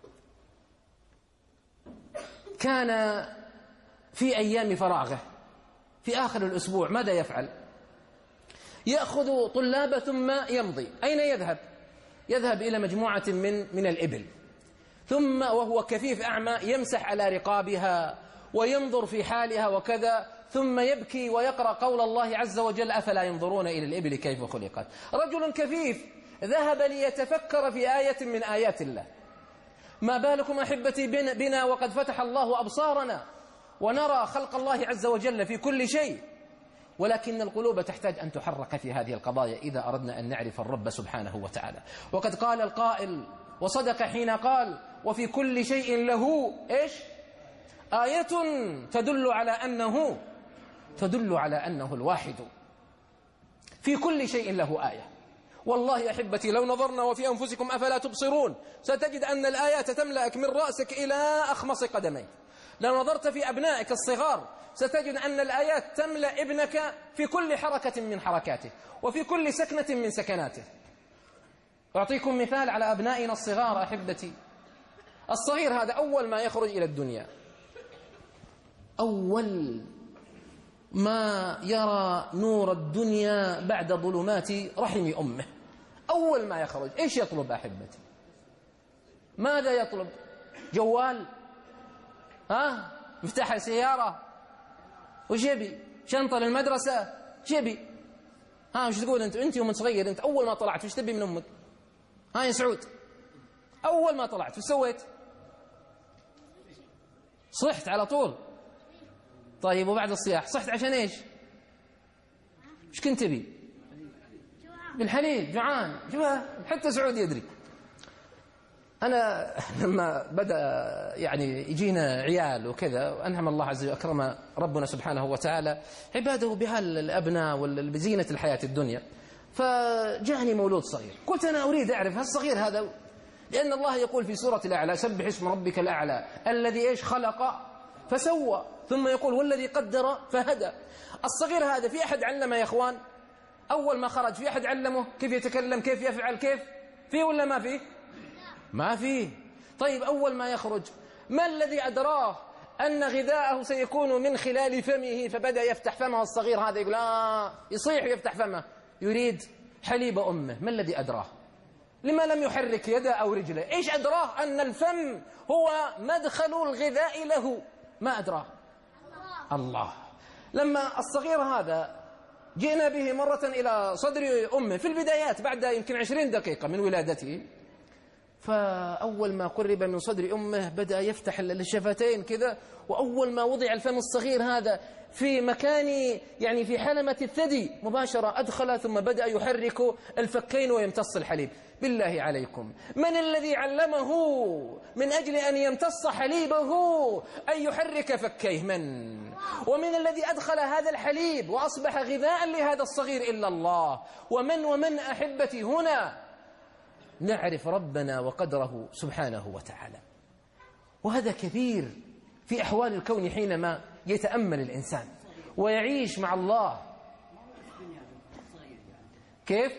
كان في أيام فراغه في آخر الأسبوع ماذا يفعل؟ يأخذ طلابه ثم يمضي. أين يذهب؟ يذهب إلى مجموعة من من الإبل، ثم وهو كفيف أعمى يمسح على رقابها وينظر في حالها وكذا، ثم يبكي ويقرأ قول الله عز وجل: أفلا ينظرون إلى الإبل كيف خلقت. رجل كفيف ذهب ليتفكر في آية من آيات الله. ما بالكم أحبتي بنا وقد فتح الله أبصارنا ونرى خلق الله عز وجل في كل شيء، ولكن القلوب تحتاج أن تحرك في هذه القضايا إذا أردنا أن نعرف الرب سبحانه وتعالى. وقد قال القائل وصدق حين قال: وفي كل شيء له إيش؟ آية تدل على أنه تدل على أنه الواحد. في كل شيء له آية. والله يا أحبتي لو نظرنا وفي أنفسكم أفلا تبصرون ستجد أن الآيات تملأك من رأسك إلى أخمص قدميك. لو نظرت في أبنائك الصغار ستجد أن الآيات تملأ ابنك في كل حركة من حركاته وفي كل سكنة من سكناته. أعطيكم مثال على أبنائنا الصغار أحبتي. الصغير هذا أول ما يخرج إلى الدنيا، أول ما يرى نور الدنيا بعد ظلمات رحم أمه، أول ما يخرج إيش يطلب أحبتي؟ ماذا يطلب؟ جوال؟ ها؟ مفتاح السيارة؟ وش يبي؟ شنطة للمدرسة؟ وش يبي؟ ها وش تقول أنت؟ أنت يوم صغير أنت أول ما طلعت وش تبي من أمك؟ ها يا سعود أول ما طلعت وش سويت؟ صحت على طول. طيب وبعد الصياح صحت عشان إيش؟ وش كنت تبي؟ بالحليب. جوعان جوعان. حتى سعود يدري. أنا لما بدأ يعني يجينا عيال وكذا وأنعم الله عز وجل أكرم ربنا سبحانه وتعالى عباده بهالأبناء وبزينة الحياة الدنيا، فجاءني مولود صغير. قلت أنا أريد أعرف هالصغير هذا، لأن الله يقول في سورة الأعلى: سبح اسم ربك الأعلى الذي إيش خلق فسوى، ثم يقول والذي قدر فهدى. الصغير هذا في أحد علمه يا أخوان؟ أول ما خرج في أحد علمه كيف يتكلم كيف يفعل كيف؟ فيه ولا ما فيه؟ ما فيه. طيب أول ما يخرج ما الذي أدراه أن غذاءه سيكون من خلال فمه؟ فبدأ يفتح فمه الصغير هذا يقول آه يصيح ويفتح فمه يريد حليب أمه. ما الذي أدراه؟ لما لم يحرك يده أو رجله؟ إيش أدراه أن الفم هو مدخل الغذاء له؟ ما أدراه الله. الله. لما الصغير هذا جئنا به مرة إلى صدر أمه في البدايات بعد يمكن عشرين دقيقة من ولادته، فأول ما قرب من صدر أمه بدأ يفتح الشفتين كذا، وأول ما وضع الفم الصغير هذا في مكان يعني في حلمة الثدي مباشرة أدخل، ثم بدأ يحرك الفكين ويمتص الحليب. بالله عليكم من الذي علمه من أجل أن يمتص حليبه أن يحرك فكيه؟ من؟ ومن الذي أدخل هذا الحليب وأصبح غذاء لهذا الصغير إلا الله؟ ومن ومن أحبتي هنا نعرف ربنا وقدره سبحانه وتعالى. وهذا كثير في أحوال الكون حينما يتأمل الإنسان ويعيش مع الله. كيف؟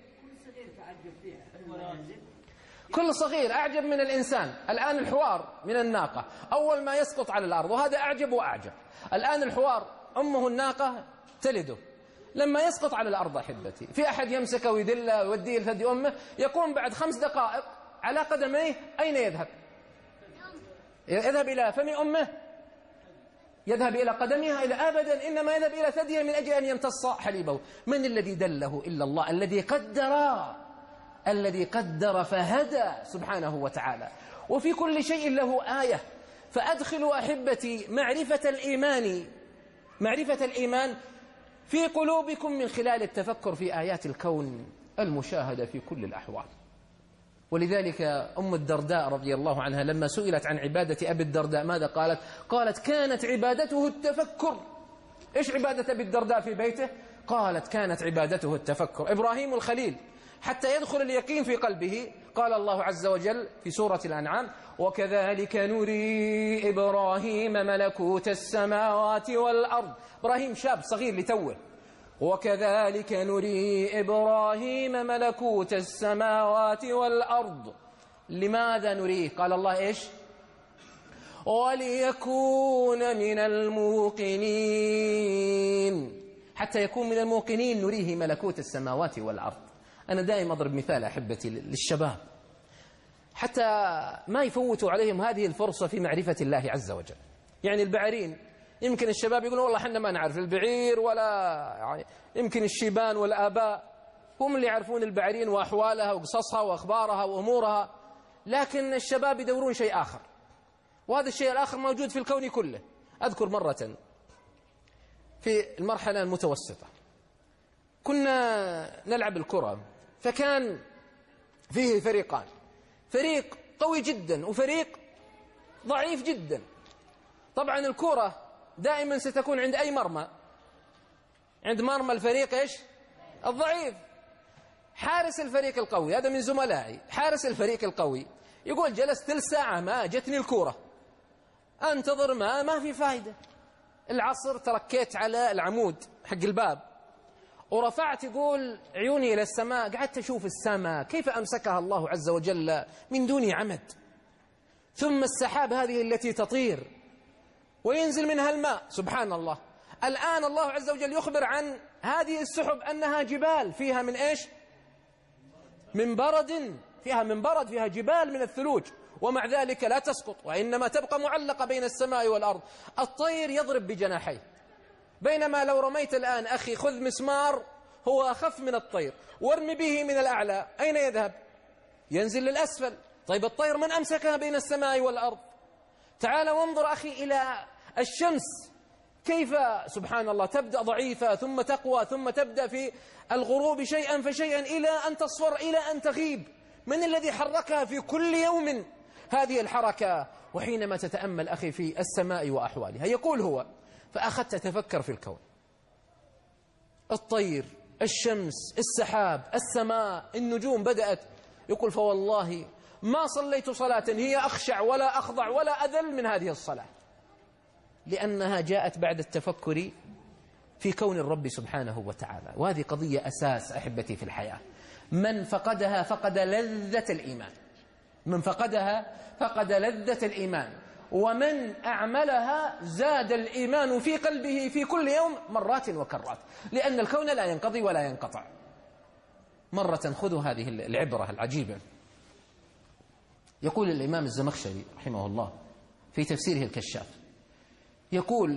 كل صغير أعجب من الإنسان. الآن الحوار من الناقة أول ما يسقط على الأرض، وهذا أعجب وأعجب. الآن الحوار أمه الناقة تلده، لما يسقط على الأرض أحبتي في أحد يمسكه ويدله ويوديه لثدي أمه، يقوم بعد خمس دقائق على قدميه أين يذهب؟ يذهب إلى فم أمه؟ يذهب إلى قدمها؟ إلى أبدا، إنما يذهب إلى ثديها من أجل أن يمتص حليبه. من الذي دله إلا الله الذي قدر الذي قدر فهدى سبحانه وتعالى. وفي كل شيء له آية. فأدخلوا أحبتي معرفة الإيمان معرفة الإيمان في قلوبكم من خلال التفكر في آيات الكون المشاهدة في كل الأحوال. ولذلك أم الدرداء رضي الله عنها لما سئلت عن عبادة أبي الدرداء ماذا قالت؟ قالت كانت عبادته التفكر. إيش عبادة أبي الدرداء في بيته؟ قالت كانت عبادته التفكر. إبراهيم الخليل حتى يدخل اليقين في قلبه قال الله عز وجل في سورة الأنعام وكذلك نري إبراهيم ملكوت السماوات والأرض. إبراهيم شاب صغير لتوه. وكذلك نري إبراهيم ملكوت السماوات والأرض. لماذا نريه؟ قال الله إيش؟ وليكون من الموقنين. حتى يكون من الموقنين نريه ملكوت السماوات والأرض. أنا دائما أضرب مثال أحبتي للشباب حتى ما يفوتوا عليهم هذه الفرصة في معرفة الله عز وجل. يعني البعرين يمكن الشباب يقولون والله حنا ما نعرف البعير، ولا يعني يمكن الشيبان والآباء هم اللي يعرفون البعرين وأحوالها وقصصها وأخبارها وأمورها، لكن الشباب يدورون شيء آخر، وهذا الشيء الآخر موجود في الكون كله. أذكر مرة في المرحلة المتوسطة كنا نلعب الكرة، فكان فيه فريقان، فريق قوي جدا وفريق ضعيف جدا. طبعا الكرة دائما ستكون عند أي مرمى؟ عند مرمى الفريق إيش؟ الضعيف. حارس الفريق القوي هذا من زملائي، حارس الفريق القوي يقول جلست ثلث ساعة ما جتني الكرة، أنتظر ما ما في فايدة. العصر تركيت على العمود حق الباب ورفعت يقول عيوني إلى السماء، قعدت أشوف السماء كيف أمسكها الله عز وجل من دون عمد، ثم السحاب هذه التي تطير وينزل منها الماء، سبحان الله. الآن الله عز وجل يخبر عن هذه السحب أنها جبال فيها من إيش؟ من برد، فيها من برد، فيها جبال من الثلوج، ومع ذلك لا تسقط وإنما تبقى معلقة بين السماء والأرض. الطير يضرب بجناحيه، بينما لو رميت الآن أخي خذ مسمار هو أخف من الطير وارمي به من الأعلى، أين يذهب؟ ينزل للأسفل. طيب الطير من أمسكها بين السماء والأرض؟ تعال وانظر أخي إلى الشمس كيف سبحان الله تبدأ ضعيفة ثم تقوى ثم تبدأ في الغروب شيئا فشيئا إلى أن تصفر إلى أن تغيب. من الذي حركها في كل يوم هذه الحركة؟ وحينما تتأمل أخي في السماء وأحوالها يقول هو فأخذت تتفكر في الكون، الطير، الشمس، السحاب، السماء، النجوم بدأت، يقول فوالله ما صليت صلاة هي أخشع ولا أخضع ولا أذل من هذه الصلاة، لأنها جاءت بعد التفكر في كون الرب سبحانه وتعالى. وهذه قضية أساس أحبتي في الحياة. من فقدها فقد لذة الإيمان، من فقدها فقد لذة الإيمان، ومن أعملها زاد الإيمان في قلبه في كل يوم مرات وكرات، لأن الكون لا ينقضي ولا ينقطع. مرة خذوا هذه العبرة العجيبة. يقول الإمام الزمخشري رحمه الله في تفسيره الكشاف، يقول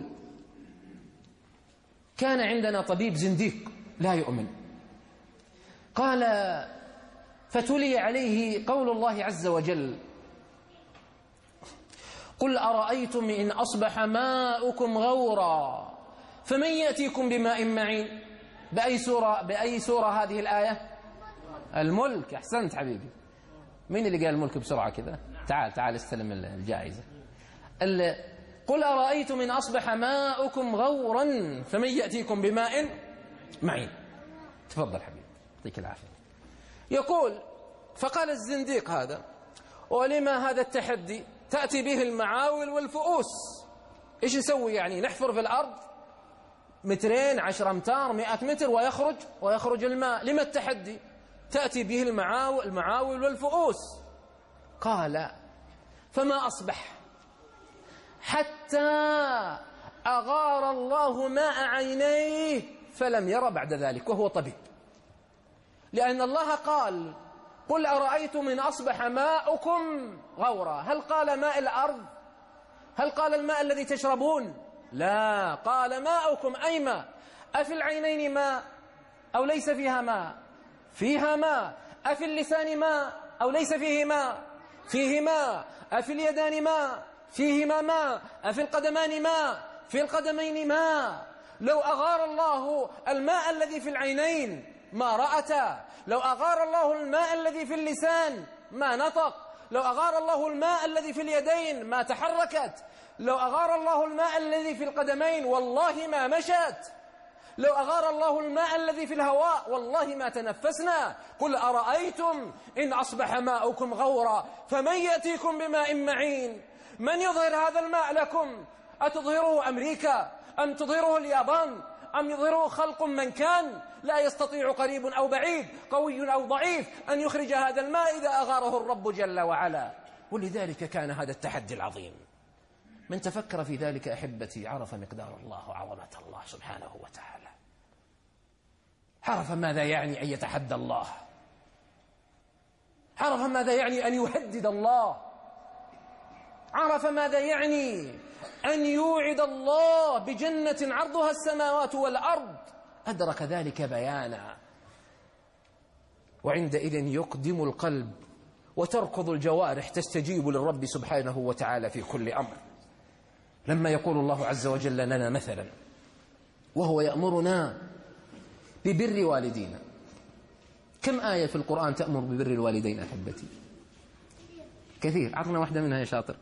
كان عندنا طبيب زنديق لا يؤمن، قال فتلي عليه قول الله عز وجل قل أرأيتم إن أصبح ماؤكم غورا فمن يأتيكم بماء معين. بأي سورة, بأي سورة هذه الآية؟ الملك. أحسنت حبيبي. مين اللي قال الملك بسرعة كذا؟ تعال تعال استلم الجائزة. قل أرأيتم إن أصبح ماؤكم غورا فمن يأتيكم بماء معين. تفضل حبيبي يعطيك العافية. يقول فقال الزنديق هذا ولما هذا التحدي؟ تأتي به المعاول والفؤوس، إيش نسوي يعني؟ نحفر في الأرض مترين عشر أمتار مئة متر ويخرج ويخرج الماء، لما التحدي؟ تأتي به المعاول, المعاول والفؤوس. قال فما أصبح حتى أغار الله ماء عينيه فلم ير بعد ذلك، وهو طبيب، لأن الله قال قل أرأيتم إن أصبح ماؤكم غورا. هل قال ماء الأرض؟ هل قال الماء الذي تشربون؟ لا، قال ماؤكم أي ماء. أفي العينين ماء أو ليس فيها ماء؟ فيها ماء. أفي اللسان ماء أو ليس فيه ماء؟ فيه ماء. أفي اليدان ماء؟ فيهما ماء. أفي القدمان ماء؟ في القدمين ماء. لو أغار الله الماء الذي في العينين ما رأتا، لو أغار الله الماء الذي في اللسان ما نطق، لو أغار الله الماء الذي في اليدين ما تحركت، لو أغار الله الماء الذي في القدمين والله ما مشت، لو أغار الله الماء الذي في الهواء والله ما تنفسنا. قل أرأيتم إن أصبح ماؤكم غورا فمن يأتيكم بماء معين؟ من يظهر هذا الماء لكم؟ أتظهره أمريكا أم تظهره اليابان أم يظهره خلق من كان؟ لا يستطيع قريب أو بعيد، قوي أو ضعيف أن يخرج هذا الماء إذا أغاره الرب جل وعلا. ولذلك كان هذا التحدي العظيم. من تفكر في ذلك أحبتي عرف مقدار الله وعظمة الله سبحانه وتعالى، عرف ماذا يعني أن يتحدى الله، عرف ماذا يعني أن يهدد الله، عرف ماذا يعني أن يوعد الله بجنة عرضها السماوات والأرض، أدرك ذلك بيانا. وعندئذ يقدم القلب وتركض الجوارح تستجيب للرب سبحانه وتعالى في كل أمر. لما يقول الله عز وجل لنا مثلا وهو يأمرنا ببر والدينا، كم آية في القرآن تأمر ببر الوالدين أحبتي؟ كثير. عطنا واحدة منها يا شاطر.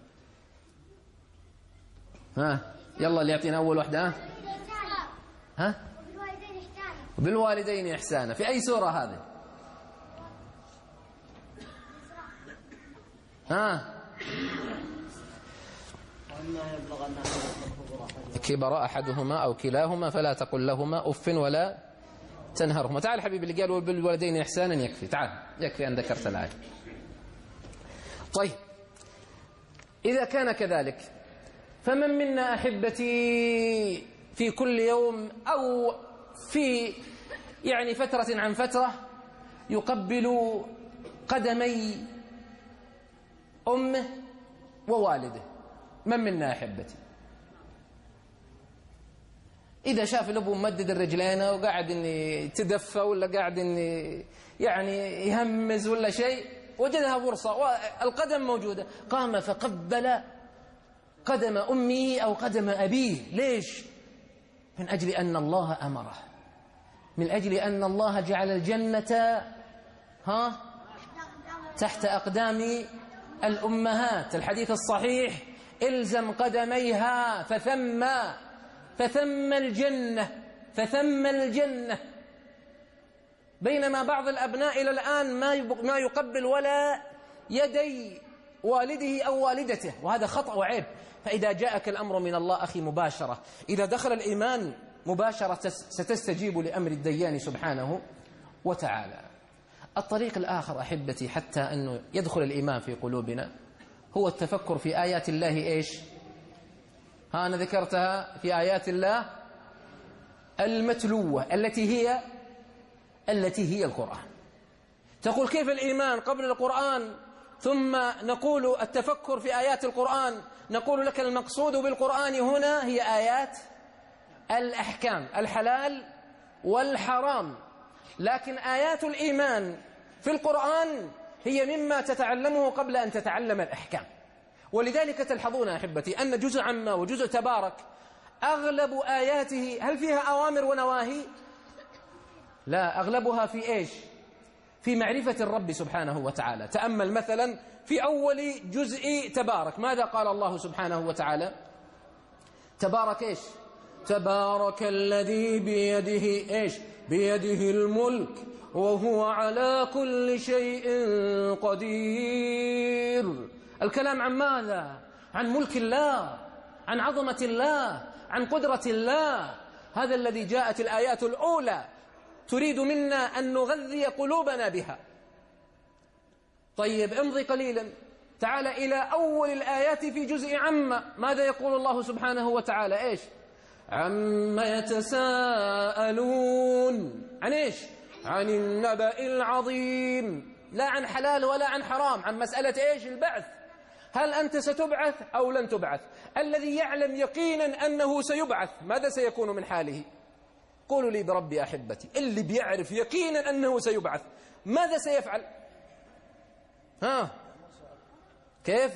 ها يلا اللي يعطينا أول واحدة. ها بالوالدين إحسانا. في أي سورة هذه؟ ها كبر أحدهما أو كلاهما فلا تقل لهما أف ولا تنهرهما. تعال حبيبي اللي قال بالوالدين إحسانا يكفي. تعال يكفي أن ذكرت الآية. طيب إذا كان كذلك فمن منا أحبتي في كل يوم أو في يعني فترة عن فترة يقبل قدمي أمه ووالده؟ من منا أحبتي إذا شاف الأبو ممدد الرجلين وقاعد إني تدفى ولا قاعد إني يعني يهمز ولا شيء وجدها فرصة والقدم موجودة، قام فقبل قدم أمه أو قدم أبيه. ليش؟ من أجل أن الله أمره، من أجل أن الله جعل الجنة ها تحت أقدام الأمهات. الحديث الصحيح إلزم قدميها فثم فثم الجنة فثم الجنة. بينما بعض الأبناء إلى الآن ما يقبل ولا يدي والده أو والدته، وهذا خطأ وعيب. فإذا جاءك الأمر من الله أخي مباشرة، إذا دخل الإيمان مباشرة ستستجيب لأمر الديان سبحانه وتعالى. الطريق الآخر أحبتي حتى أنه يدخل الإيمان في قلوبنا هو التفكر في آيات الله. إيش؟ ها أنا ذكرتها في آيات الله المتلوة التي هي التي هي القرآن. تقول كيف الإيمان قبل القرآن ثم نقول التفكر في آيات القرآن؟ نقول لك المقصود بالقرآن هنا هي آيات الأحكام الحلال والحرام، لكن آيات الإيمان في القرآن هي مما تتعلمه قبل أن تتعلم الأحكام. ولذلك تلحظون أحبتي أن جزء عما وجزء تبارك أغلب آياته هل فيها أوامر ونواهي؟ لا، أغلبها في إيش؟ في معرفة الرب سبحانه وتعالى. تأمل مثلا في أول جزء تبارك ماذا قال الله سبحانه وتعالى؟ تبارك إيش؟ تبارك الذي بيده إيش؟ بيده الملك وهو على كل شيء قدير. الكلام عن ماذا؟ عن ملك الله، عن عظمة الله، عن قدرة الله. هذا الذي جاءت الآيات الأولى تريد منا أن نغذي قلوبنا بها. طيب امضي قليلا، تعال إلى أول الآيات في جزء عما، ماذا يقول الله سبحانه وتعالى؟ إيش؟ عما يتساءلون. عن إيش؟ عن النبأ العظيم. لا عن حلال ولا عن حرام، عن مسألة إيش؟ البعث. هل أنت ستبعث أو لن تبعث؟ الذي يعلم يقينا أنه سيبعث ماذا سيكون من حاله؟ قولوا لي بربي أحبتي، اللي بيعرف يقينا أنه سيبعث ماذا سيفعل؟ ها كيف؟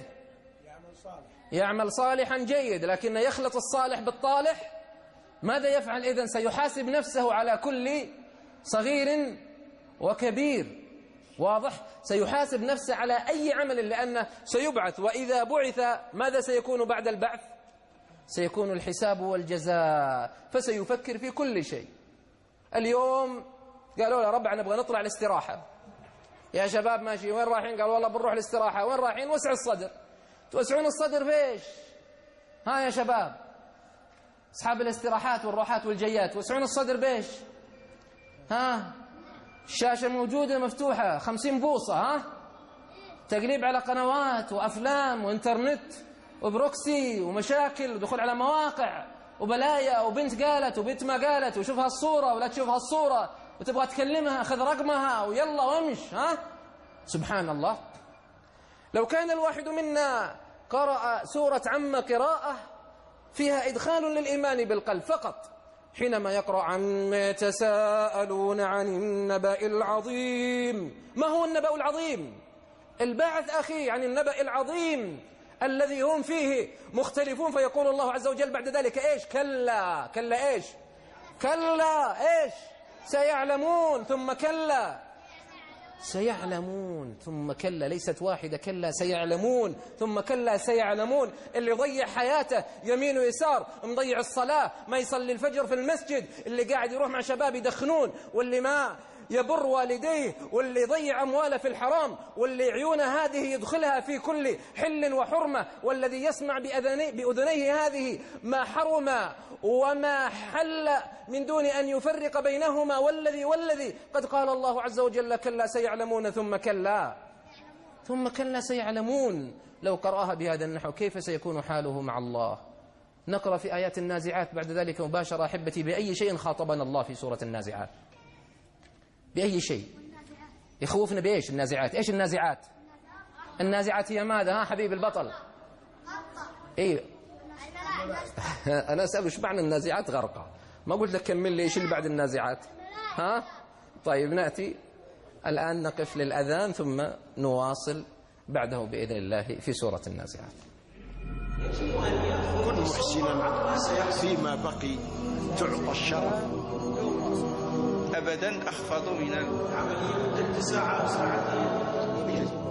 يعمل صالحا جيد، لكن يخلط الصالح بالطالح ماذا يفعل إذن؟ سيحاسب نفسه على كل صغير وكبير، واضح؟ سيحاسب نفسه على أي عمل لأنه سيبعث، وإذا بعث ماذا سيكون بعد البعث؟ سيكون الحساب والجزاء، فسيفكر في كل شيء. اليوم قالوا له ربع نبغى نطلع الاستراحة، يا شباب ماشي، وين رايحين؟ قال والله بنروح الاستراحة. وين رايحين؟ وسع الصدر. توسعون الصدر فيش؟ ها يا شباب أصحاب الاستراحات والروحات والجيات، وسعون الصدر بيش؟ ها الشاشة موجودة مفتوحة خمسين بوصة، ها تقليب على قنوات وأفلام وإنترنت وبروكسي ومشاكل ودخول على مواقع وبلايا، وبنت قالت وبنت ما قالت، وشوف هالصورة ولا تشوف هالصورة، وتبغى تكلمها خذ رقمها ويلا وامش. ها سبحان الله. لو كان الواحد منا قرأ سورة عم قراءة فيها إدخال للإيمان بالقلب فقط، حينما يقرأ عما يتساءلون عن النبأ العظيم. ما هو النبأ العظيم؟ البعث أخي، عن النبأ العظيم الذي هم فيه مختلفون. فيقول الله عز وجل بعد ذلك إيش؟ كلا. كلا إيش؟ كلا إيش؟ سيعلمون ثم كلا سيعلمون ثم كلا، ليست واحدة، كلا سيعلمون ثم كلا سيعلمون. اللي ضيع حياته يمين ويسار، مضيع الصلاة، ما يصلي الفجر في المسجد، اللي قاعد يروح مع شباب يدخنون، واللي ما يبر والديه، واللي يضيع أمواله في الحرام، واللي عيونه هذه يدخلها في كل حل وحرمة، والذي يسمع بأذنيه هذه ما حرم وما حل من دون أن يفرق بينهما، والذي والذي قد قال الله عز وجل كلا سيعلمون ثم كلا ثم كلا سيعلمون. لو قرأها بهذا النحو كيف سيكون حاله مع الله؟ نقرأ في آيات النازعات بعد ذلك مباشرة أحبتي. بأي شيء خاطبنا الله في سورة النازعات؟ بأي شيء يخوفنا؟ بإيش النازعات؟ إيش النازعات؟ النازعات هي ماذا؟ ها حبيب البطل؟ إيه أنا أسأل وش معنى النازعات غرقا؟ ما قلت لك كمل لي إيش اللي بعد النازعات؟ ها طيب نأتي الآن نقف للأذان ثم نواصل بعده بإذن الله في سورة النازعات. كن محسنا فيما بقي تعطى الشرف أبدا أخفض من العملية ست ساعات ساعتين.